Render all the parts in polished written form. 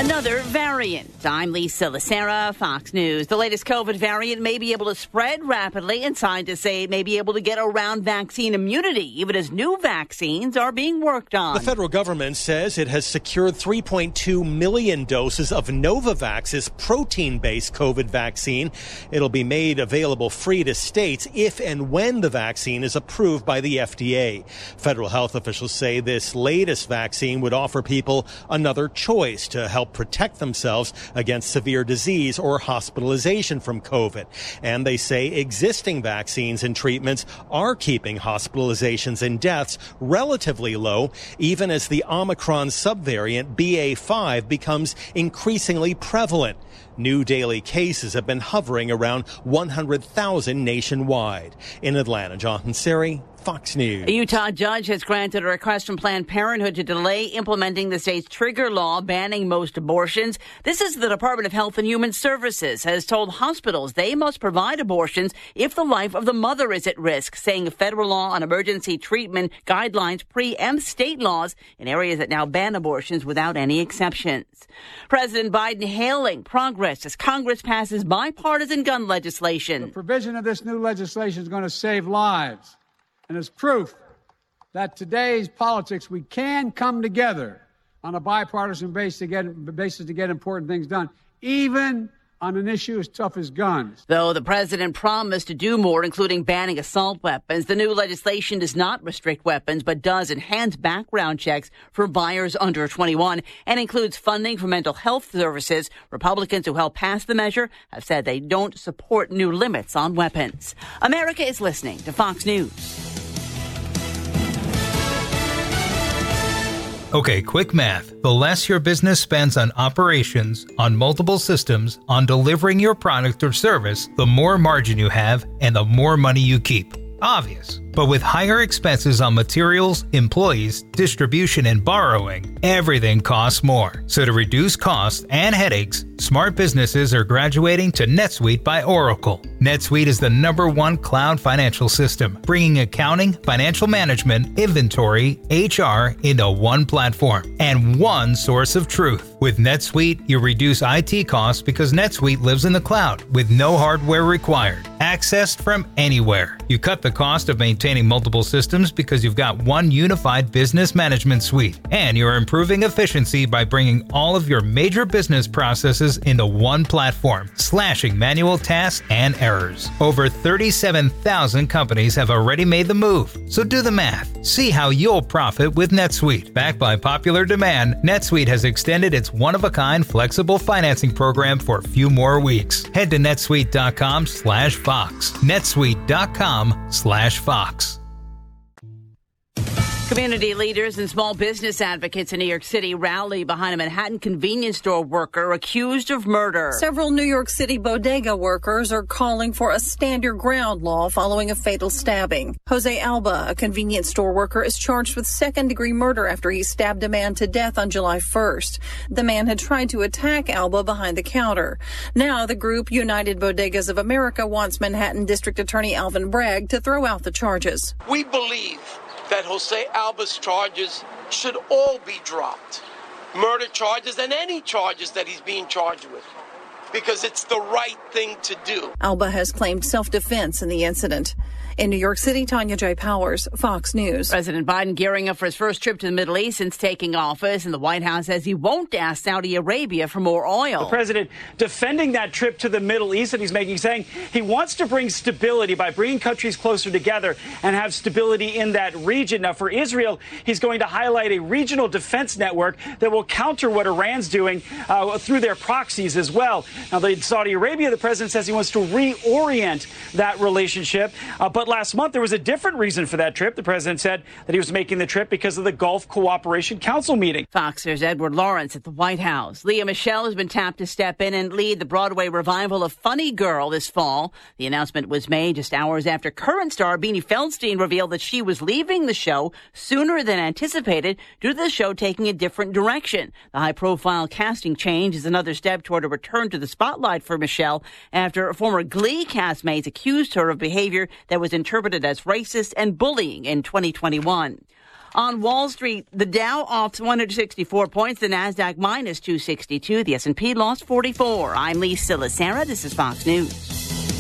Another variant. I'm Lisa Lacera, Fox News. The latest COVID variant may be able to spread rapidly, and scientists say it may be able to get around vaccine immunity, even as new vaccines are being worked on. The federal government says it has secured 3.2 million doses of Novavax's protein-based COVID vaccine. It'll be made available free to states if and when the vaccine is approved by the FDA. Federal health officials say this latest vaccine would offer people another choice to help protect themselves against severe disease or hospitalization from COVID. And they say existing vaccines and treatments are keeping hospitalizations and deaths relatively low, even as the Omicron subvariant BA.5 becomes increasingly prevalent. New daily cases have been hovering around 100,000 nationwide. In Atlanta, John Panceri, Fox News. A Utah judge has granted a request from Planned Parenthood to delay implementing the state's trigger law banning most abortions. This is the Department of Health and Human Services has told hospitals they must provide abortions if the life of the mother is at risk, saying a federal law on emergency treatment guidelines preempts state laws in areas that now ban abortions without any exceptions. President Biden hailing progress as Congress passes bipartisan gun legislation. The provision of this new legislation is going to save lives. And as proof that today's politics, we can come together on a bipartisan basis to get important things done, even on an issue as tough as guns. Though the president promised to do more, including banning assault weapons, the new legislation does not restrict weapons, but does enhance background checks for buyers under 21 and includes funding for mental health services. Republicans who helped pass the measure have said they don't support new limits on weapons. America is listening to Fox News. Okay, quick math. The less your business spends on operations, on multiple systems, on delivering your product or service, the more margin you have and the more money you keep. Obvious. But with higher expenses on materials, employees, distribution, and borrowing, everything costs more. So to reduce costs and headaches, smart businesses are graduating to NetSuite by Oracle. NetSuite is the #1 cloud financial system, bringing accounting, financial management, inventory, HR into one platform and one source of truth. With NetSuite, you reduce IT costs because NetSuite lives in the cloud with no hardware required, accessed from anywhere. You cut the cost of maintaining multiple systems because you've got one unified business management suite, and you're improving efficiency by bringing all of your major business processes into one platform, slashing manual tasks and errors. Over 37,000 companies have already made the move, so do the math. See how you'll profit with NetSuite. Backed by popular demand, NetSuite has extended its one-of-a-kind flexible financing program for a few more weeks. Head to netsuite.com/Fox. netsuite.com/Fox. Community leaders and small business advocates in New York City rally behind a Manhattan convenience store worker accused of murder. Several New York City bodega workers are calling for a stand your ground law following a fatal stabbing. Jose Alba, a convenience store worker, is charged with second-degree murder after he stabbed a man to death on July 1st. The man had tried to attack Alba behind the counter. Now the group United Bodegas of America wants Manhattan District Attorney Alvin Bragg to throw out the charges. We believe that Jose Alba's charges should all be dropped. Murder charges and any charges that he's being charged with, because it's the right thing to do. Alba has claimed self-defense in the incident. In New York City, Tanya J. Powers, Fox News. President Biden gearing up for his first trip to the Middle East since taking office, and the White House says he won't ask Saudi Arabia for more oil. The president defending that trip to the Middle East that he's making, saying he wants to bring stability by bringing countries closer together and have stability in that region. Now, for Israel, he's going to highlight a regional defense network that will counter what Iran's doing through their proxies as well. Now, in Saudi Arabia, the president says he wants to reorient that relationship, but last month, there was a different reason for that trip. The president said that he was making the trip because of the Gulf Cooperation Council meeting. Fox News' Edward Lawrence at the White House. Lea Michele has been tapped to step in and lead the Broadway revival of Funny Girl this fall. The announcement was made just hours after current star Beanie Feldstein revealed that she was leaving the show sooner than anticipated due to the show taking a different direction. The high-profile casting change is another step toward a return to the spotlight for Michele after former Glee castmates accused her of behavior that was interpreted as racist and bullying in 2021. On Wall Street, the Dow off 164 points, the Nasdaq minus 262, the S&P lost 44. I'm Lisa Lacera. This is Fox News.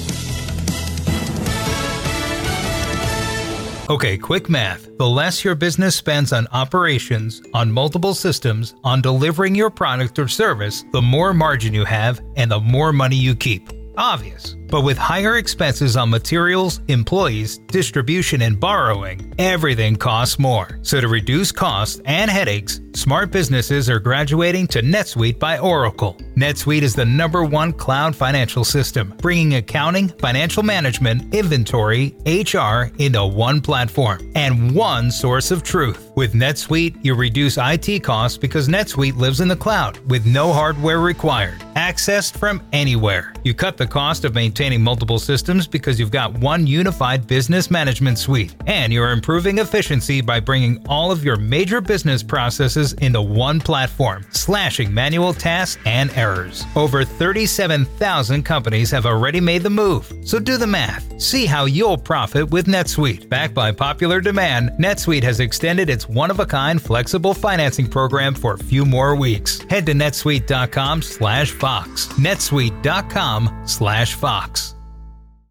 Okay, quick math. The less your business spends on operations, on multiple systems, on delivering your product or service, the more margin you have and the more money you keep. Obvious. But with higher expenses on materials, employees, distribution, and borrowing, everything costs more. So to reduce costs and headaches, smart businesses are graduating to NetSuite by Oracle. NetSuite is the #1 cloud financial system, bringing accounting, financial management, inventory, HR into one platform and one source of truth. With NetSuite, you reduce IT costs because NetSuite lives in the cloud with no hardware required, accessed from anywhere. You cut the cost of maintaining multiple systems because you've got one unified business management suite, and you're improving efficiency by bringing all of your major business processes into one platform, slashing manual tasks and errors. Over 37,000 companies have already made the move, so do the math. See how you'll profit with NetSuite. Backed by popular demand, NetSuite has extended its one-of-a-kind flexible financing program for a few more weeks. Head to netsuite.com/Fox. netsuite.com/Fox.